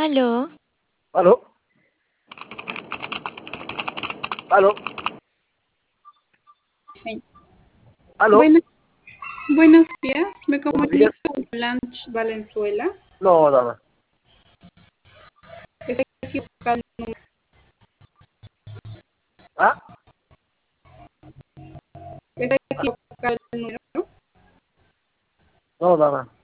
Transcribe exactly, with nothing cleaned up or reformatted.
Aló, ¿Aló? ¿Aló? Sí. ¿Aló? Bueno, buenos días. Me Buenos comunico días. con Blanche Valenzuela. No, dama. Está equivocado el número. ¿Ah? Está equivocado el número. No, dama.